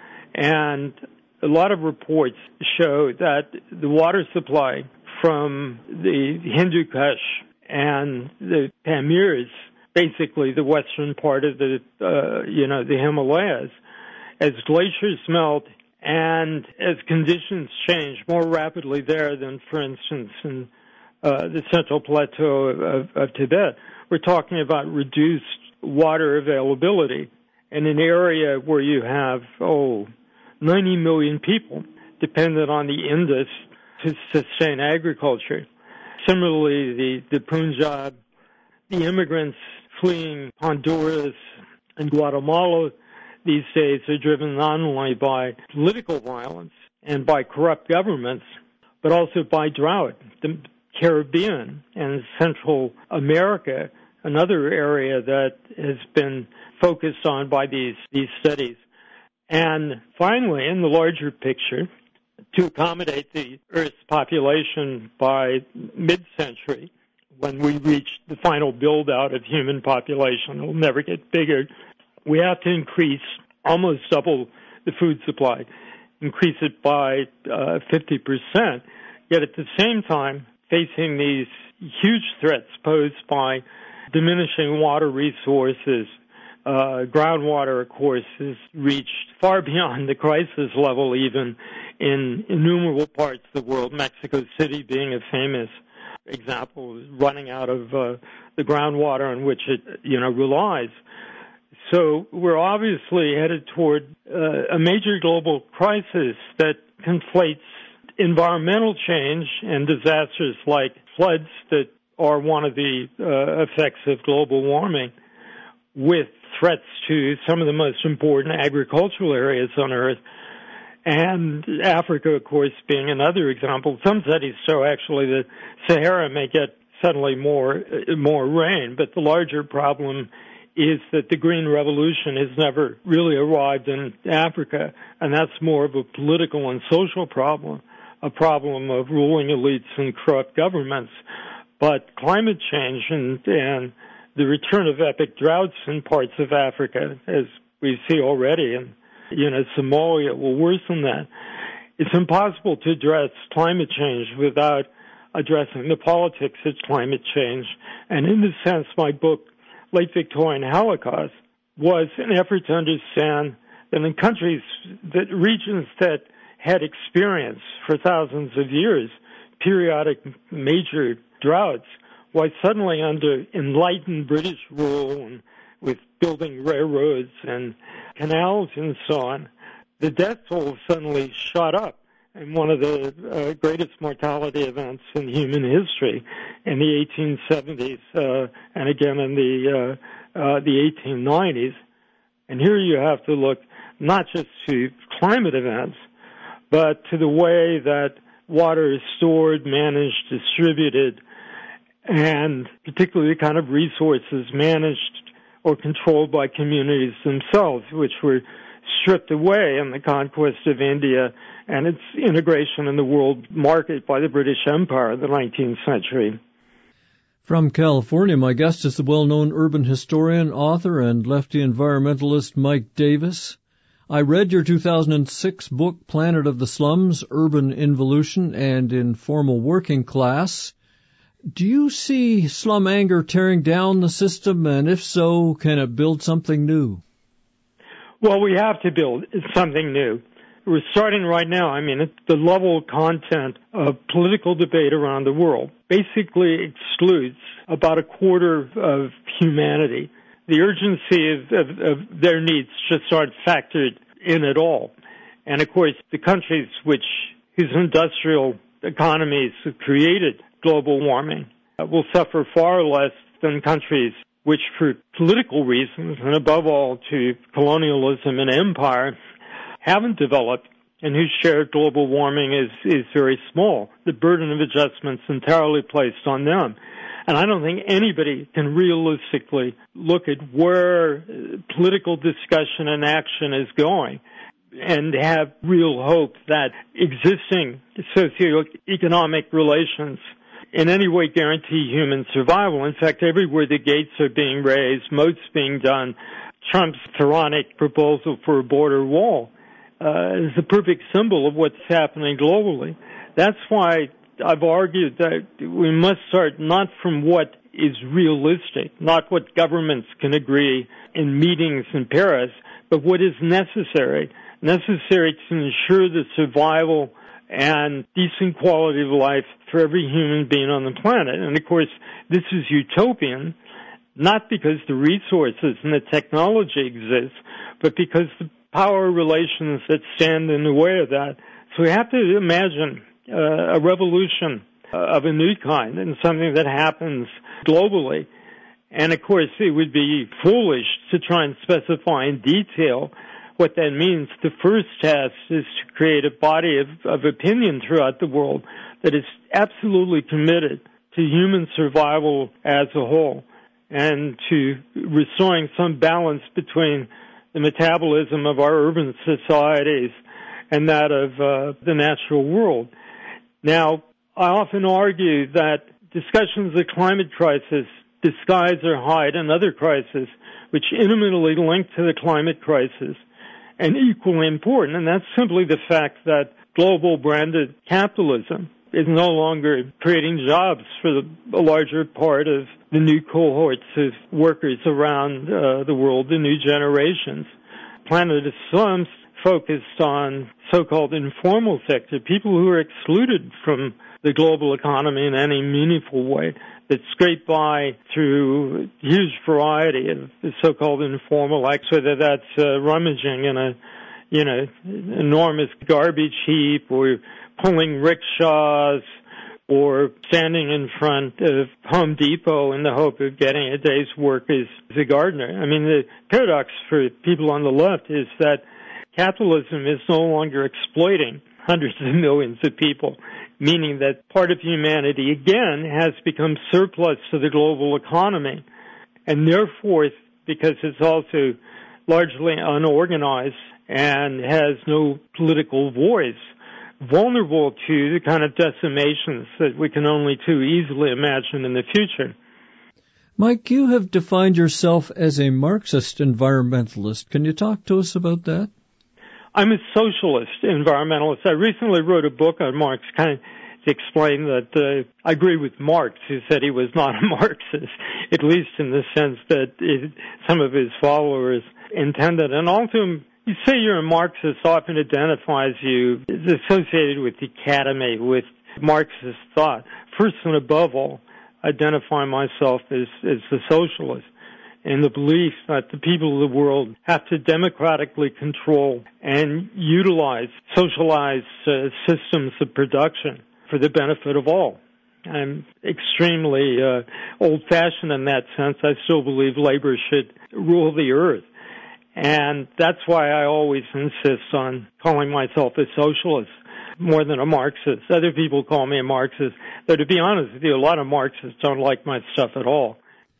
F: And a lot of reports show that the water supply from the Hindu Kush and the Pamirs, basically the western part of the, uh, you know, the Himalayas, as glaciers melt and as conditions change more rapidly there than, for instance, in uh, the central plateau of, of, of Tibet, we're talking about reduced water availability in an area where you have, oh, ninety million people dependent on the Indus to sustain agriculture. Similarly, the, the Punjab, the immigrants fleeing Honduras and Guatemala these days are driven not only by political violence and by corrupt governments, but also by drought. The Caribbean and Central America, another area that has been focused on by these, these studies. And finally, in the larger picture, to accommodate the Earth's population by mid-century, when we reach the final build-out of human population, it will never get bigger, we have to increase, almost double the food supply, increase it by uh, fifty percent, yet at the same time facing these huge threats posed by diminishing water resources. Uh, groundwater, of course, has reached far beyond the crisis level even in innumerable parts of the world, Mexico City being a famous example, running out of uh, the groundwater on which it, you know, relies. So we're obviously headed toward uh, a major global crisis that conflates environmental change and disasters like floods that are one of the uh, effects of global warming with threats to some of the most important agricultural areas on Earth, and Africa, of course, being another example. Some studies show actually that Sahara may get suddenly more more rain, but the larger problem is that the Green Revolution has never really arrived in Africa, and that's more of a political and social problem, a problem of ruling elites and corrupt governments. But climate change and, and the return of epic droughts in parts of Africa, as we see already, and you know, Somalia will worsen that. It's impossible to address climate change without addressing the politics of climate change. And in this sense, my book, Late Victorian Holocaust, was an effort to understand that in countries, that regions that had experienced for thousands of years periodic major droughts, why suddenly under enlightened British rule and with building railroads and canals and so on, the death toll suddenly shot up and one of the uh, greatest mortality events in human history in the eighteen seventies uh, and again in the uh, uh, the eighteen nineties. And here you have to look not just to climate events, but to the way that water is stored, managed, distributed, and particularly the kind of resources managed or controlled by communities themselves, which were stripped away in the conquest of India and its integration in the world market by the British Empire in the nineteenth century.
B: From California, my guest is the well-known urban historian, author, and lefty environmentalist Mike Davis. I read your two thousand six book, Planet of the Slums, Urban Involution and Informal Working Class. Do you see slum anger tearing down the system, and if so, can it build something new?
F: Well, we have to build something new. We're starting right now. I mean, the level of content of political debate around the world basically excludes about a quarter of humanity. The urgency of, of, of their needs just aren't factored in at all. And of course, the countries which whose industrial economies have created global warming uh, will suffer far less than countries which, for political reasons, and above all to colonialism and empire, haven't developed and whose share of global warming is, is very small. The burden of adjustment's entirely placed on them. And I don't think anybody can realistically look at where political discussion and action is going and have real hope that existing socioeconomic relations in any way guarantee human survival. In fact, everywhere the gates are being raised, moats being done, Trump's tyrannic proposal for a border wall uh, is a perfect symbol of what's happening globally. That's why I've argued that we must start not from what is realistic, not what governments can agree in meetings in Paris, but what is necessary, necessary to ensure the survival and decent quality of life for every human being on the planet. And of course, this is utopian, not because the resources and the technology exist, but because the power relations that stand in the way of that. So we have to imagine uh, a revolution uh, of a new kind and something that happens globally. And of course, it would be foolish to try and specify in detail what that means. The first task is to create a body of, of opinion throughout the world that is absolutely committed to human survival as a whole and to restoring some balance between the metabolism of our urban societies and that of uh, the natural world. Now, I often argue that discussions of the climate crisis disguise or hide another crisis which intimately linked to the climate crisis and equally important, and that's simply the fact that global branded capitalism is no longer creating jobs for the, a larger part of the new cohorts of workers around uh, the world, the new generations. Planet of Slums focused on so-called informal sector, people who are excluded from the global economy in any meaningful way, that scrape by through a huge variety of the so-called informal acts, whether that's uh, rummaging in a, you know, enormous garbage heap or pulling rickshaws or standing in front of Home Depot in the hope of getting a day's work as, as a gardener. I mean, the paradox for people on the left is that capitalism is no longer exploiting hundreds of millions of people, meaning that part of humanity, again, has become surplus to the global economy. And therefore, because it's also largely unorganized and has no political voice, vulnerable to the kind of decimations that we can only too easily imagine in the future.
B: Mike, you have defined yourself as a Marxist environmentalist. Can you talk to us about that?
F: I'm a socialist environmentalist. I recently wrote a book on Marx, kind of to explain that uh, I agree with Marx, who said he was not a Marxist, at least in the sense that it, some of his followers intended. And also, you say you're a Marxist often identifies you as associated with the academy, with Marxist thought. First and above all, identify myself as, as a socialist. in the belief that the people of the world have to democratically control and utilize socialized uh, systems of production for the benefit of all. I'm extremely uh, old-fashioned in that sense. I still believe labor should rule the earth. And that's why I always insist on calling myself a socialist more than a Marxist. Other people call me a Marxist. Though to be honest with you, a lot of Marxists don't like my stuff at all.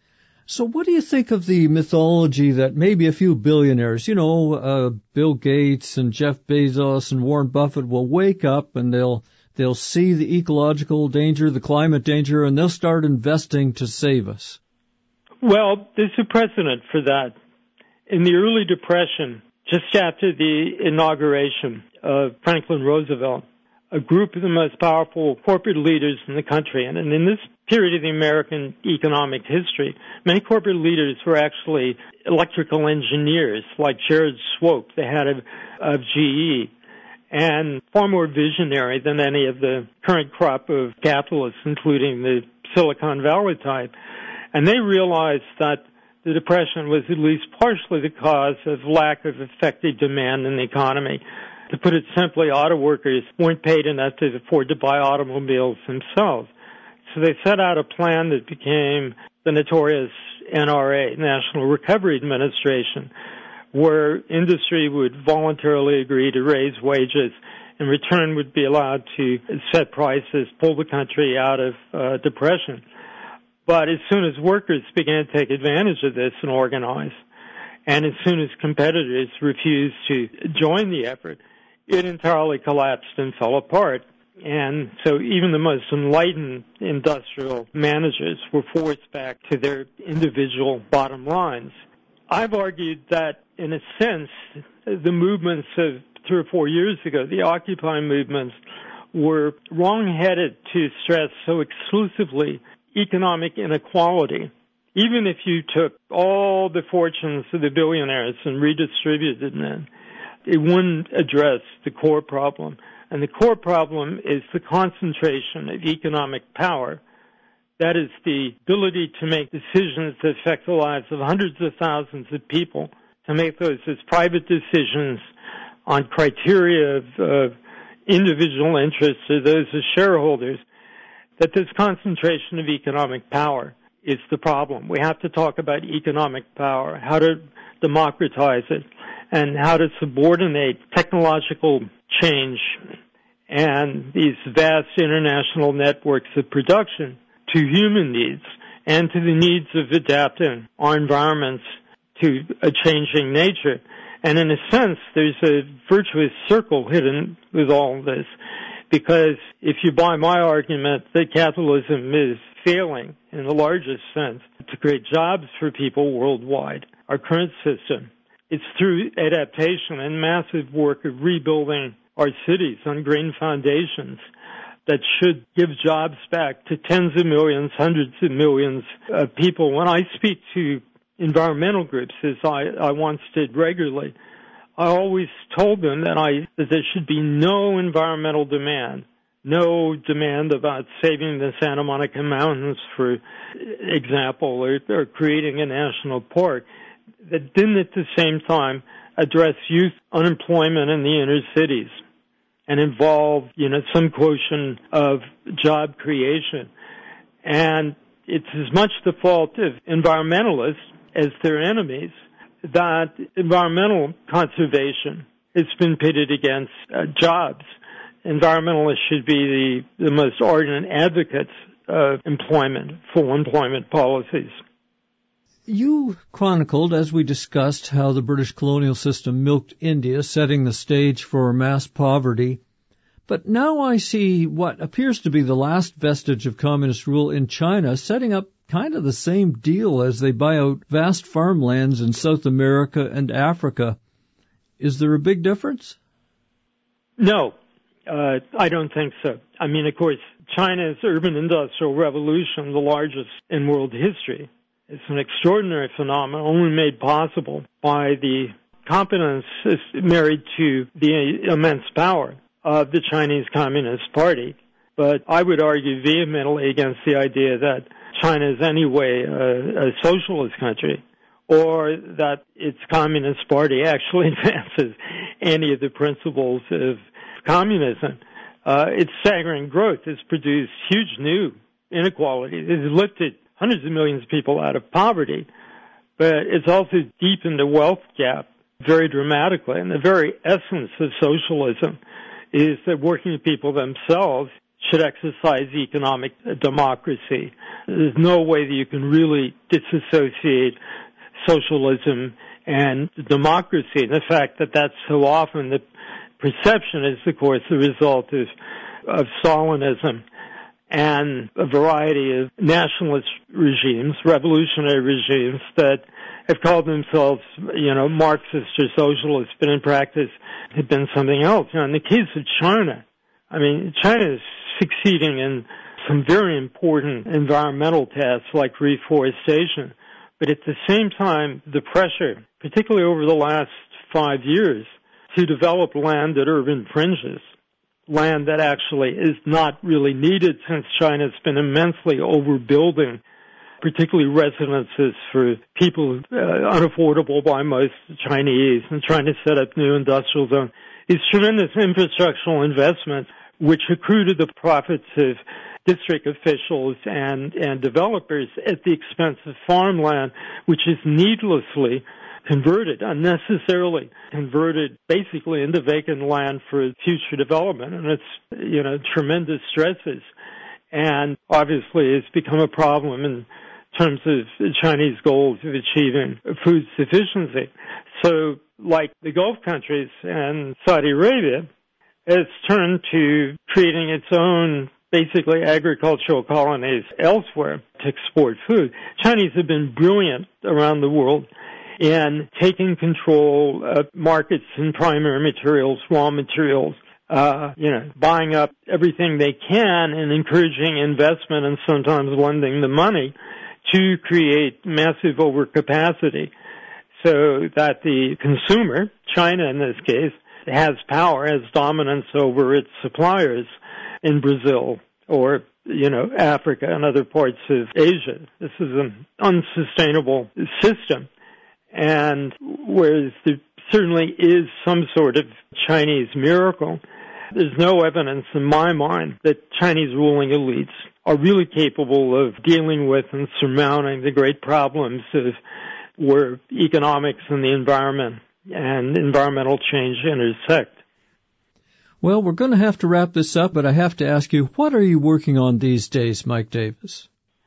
B: So what do you think of the mythology that maybe a few billionaires, you know, uh, Bill Gates and Jeff Bezos and Warren Buffett will wake up and they'll they'll see the ecological danger, the climate danger, and they'll start investing to save us?
F: Well, there's a precedent for that. In the early Depression, just after the inauguration of Franklin Roosevelt, a group of the most powerful corporate leaders in the country, and in this period of the American economic history, many corporate leaders were actually electrical engineers, like Jared Swope, the head of, of G E, and far more visionary than any of the current crop of capitalists, including the Silicon Valley type. And they realized that the Depression was at least partially the cause of lack of effective demand in the economy. To put it simply, auto workers weren't paid enough to afford to buy automobiles themselves. So they set out a plan that became the notorious N R A, National Recovery Administration, where industry would voluntarily agree to raise wages. In return, would be allowed to set prices, pull the country out of uh, depression. But as soon as workers began to take advantage of this and organize, and as soon as competitors refused to join the effort, it entirely collapsed and fell apart. And so even the most enlightened industrial managers were forced back to their individual bottom lines. I've argued that, in a sense, the movements of three or four years ago, the Occupy movements, were wrong-headed to stress so exclusively economic inequality. Even if you took all the fortunes of the billionaires and redistributed them, it wouldn't address the core problem. And the core problem is the concentration of economic power. That is the ability to make decisions that affect the lives of hundreds of thousands of people, to make those as private decisions on criteria of uh, individual interests or those as shareholders, that this concentration of economic power is the problem. We have to talk about economic power, how to democratize it, and how to subordinate technological change and these vast international networks of production to human needs and to the needs of adapting our environments to a changing nature. And in a sense, there's a virtuous circle hidden with all this, because if you buy my argument that capitalism is failing in the largest sense to create jobs for people worldwide, our current system, it's through adaptation and massive work of rebuilding our cities on green foundations that should give jobs back to tens of millions, hundreds of millions of people. When I speak to environmental groups, as I, I once did regularly, I always told them that, I, that there should be no environmental demand, no demand about saving the Santa Monica Mountains, for example, or, or creating a national park, that didn't at the same time address youth unemployment in the inner cities and involve, you know, some quotient of job creation. And it's as much the fault of environmentalists as their enemies that environmental conservation has been pitted against uh, jobs. Environmentalists should be the, the most ardent advocates of employment, full employment policies.
B: You chronicled, as we discussed, how the British colonial system milked India, setting the stage for mass poverty. But now I see what appears to be the last vestige of communist rule in China, setting up kind of the same deal as they buy out vast farmlands in South America and Africa. Is there a big difference? No, uh, I don't think so. I mean, of course, China's urban industrial revolution, the largest in world history, is an extraordinary phenomenon only made possible by the competence married to the immense power of the Chinese Communist Party. But I would argue vehemently against the idea that China is anyway a, a socialist country
F: or that its Communist Party actually advances any of the principles of communism. Uh, its staggering growth has produced huge new inequalities. It has lifted hundreds of millions of people out of poverty, but it's also deepened the wealth gap very dramatically. And the very essence of socialism is that working people themselves should exercise economic democracy. There's no way that you can really disassociate socialism and democracy. And the fact that that's so often the perception is, of course, the result of, of Stalinism and a variety of nationalist regimes, revolutionary regimes that have called themselves, you know, Marxist or socialist, but in practice have been something else. You know, in the case of China, I mean, China is succeeding in some very important environmental tasks like reforestation, but at the same time, the pressure, particularly over the last five years, to develop land at urban fringes, land that actually is not really needed since China's been immensely overbuilding, particularly residences for people uh, unaffordable by most Chinese, and trying to set up new industrial zones. These tremendous infrastructural investments, which accrue to the profits of district officials and, and developers at the expense of farmland, which is needlessly converted, unnecessarily converted basically into vacant land for future development. And it's, you know, tremendous stresses. And obviously it's become a problem in terms of the Chinese goals of achieving food sufficiency. So like the Gulf countries and Saudi Arabia, it's turned to creating its own basically agricultural colonies elsewhere to export food. Chinese have been brilliant around the world in taking control of markets and primary materials, raw materials, uh, you know, buying up everything they can and encouraging investment and sometimes lending the money to create massive overcapacity so that the consumer, China in this case, has power, has dominance over its suppliers in Brazil or, you know, Africa and other parts of Asia. This is an unsustainable system. And whereas there certainly is some sort of Chinese miracle, there's no evidence in my mind that Chinese ruling elites are really capable of dealing with and surmounting the great problems of where economics and the environment and environmental change intersect.
B: Well, we're going to have to wrap this up, but I have to ask you, what are you working on these days, Mike Davis?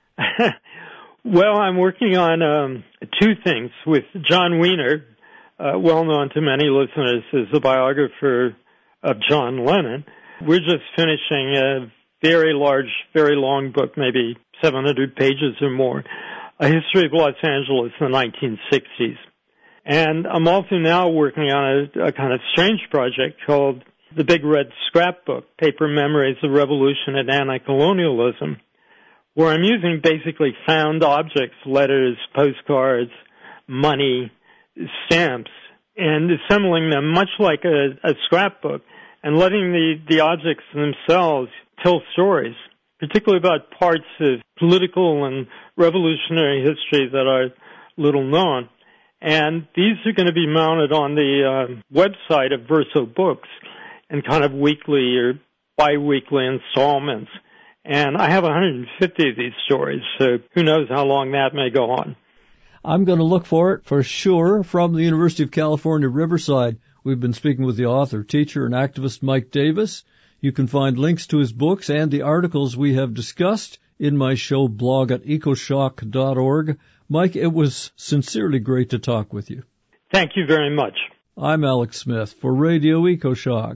F: Well, I'm working on um, two things with John Wiener, uh, well known to many listeners as the biographer of John Lennon. We're just finishing a very large, very long book, maybe seven hundred pages or more, A History of Los Angeles in the nineteen sixties. And I'm also now working on a, a kind of strange project called The Big Red Scrapbook, Paper Memories of Revolution and Anti-Colonialism, where I'm using basically found objects, letters, postcards, money, stamps, and assembling them much like a, a scrapbook and letting the, the objects themselves tell stories, particularly about parts of political and revolutionary history that are little known. And these are going to be mounted on the uh, website of Verso Books in kind of weekly or bi-weekly installments. And I have one hundred fifty of these stories, so who knows how long that may go on.
B: I'm going to look for it for sure. From the University of California, Riverside, we've been speaking with the author, teacher, and activist Mike Davis. You can find links to his books and the articles we have discussed in my show blog at ecoshock dot org. Mike, it was sincerely great to talk with you.
F: Thank you very much.
B: I'm Alex Smith for Radio EcoShock.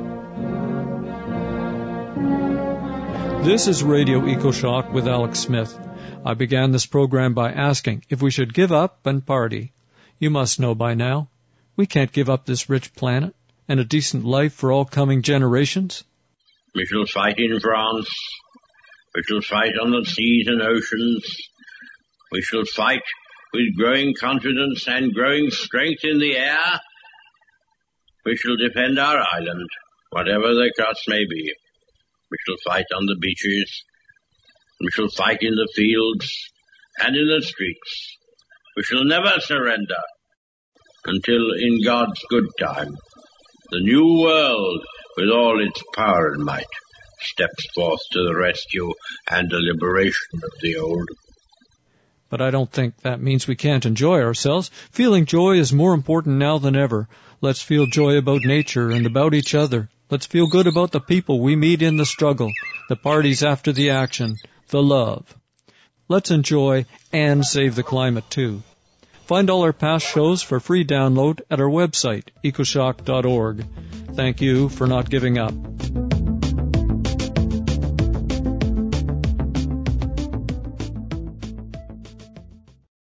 B: This is Radio EcoShock with Alex Smith. I began this program by asking if we should give up and party. You must know by now, we can't give up this rich planet and a decent life for all coming generations.
G: We shall fight in France. We shall fight on the seas and oceans. We shall fight with growing confidence and growing strength in the air. We shall defend our island, whatever the cost may be. We shall fight on the beaches. We shall fight in the fields and in the streets. We shall never surrender until, in God's good time, the new world, with all its power and might, steps forth to the rescue and the liberation of the old.
B: But I don't think that means we can't enjoy ourselves. Feeling joy is more important now than ever. Let's feel joy about nature and about each other. Let's feel good about the people we meet in the struggle, the parties after the action, the love. Let's enjoy and save the climate too. Find all our past shows for free download at our website, ecoshock dot org. Thank you for not giving up.